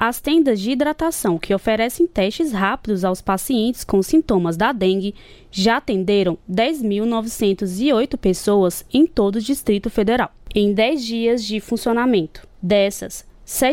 As tendas de hidratação que oferecem testes rápidos aos pacientes com sintomas da dengue já atenderam 10.908 pessoas em todo o Distrito Federal, em 10 dias de funcionamento. Dessas,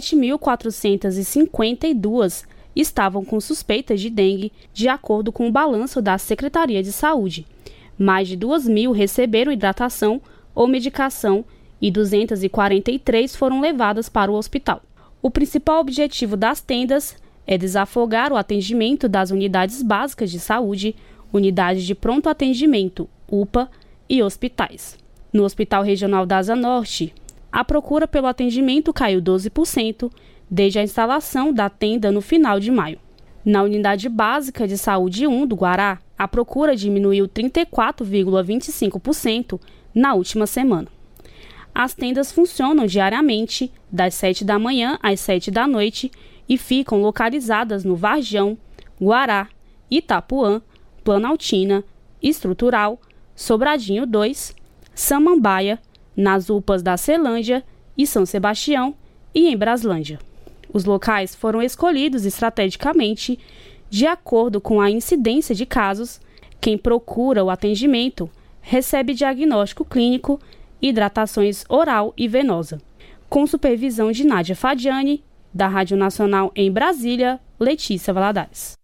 7.452 estavam com suspeitas de dengue, de acordo com o balanço da Secretaria de Saúde. Mais de 2.000 receberam hidratação ou medicação e 243 foram levadas para o hospital. O principal objetivo das tendas é desafogar o atendimento das unidades básicas de saúde, unidades de pronto atendimento, UPA e hospitais. No Hospital Regional da Asa Norte, a procura pelo atendimento caiu 12% desde a instalação da tenda no final de maio. Na Unidade Básica de Saúde 1 do Guará, a procura diminuiu 34,25% na última semana. As tendas funcionam diariamente, das 7 da manhã às 7 da noite, e ficam localizadas no Varjão, Guará, Itapuã, Planaltina, Estrutural, Sobradinho 2, Samambaia, nas UPAs da Celândia e São Sebastião e em Braslândia. Os locais foram escolhidos estrategicamente de acordo com a incidência de casos. Quem procura o atendimento recebe diagnóstico clínico, hidratações oral e venosa. Com supervisão de Nádia Fadiani, da Rádio Nacional em Brasília, Letícia Valadares.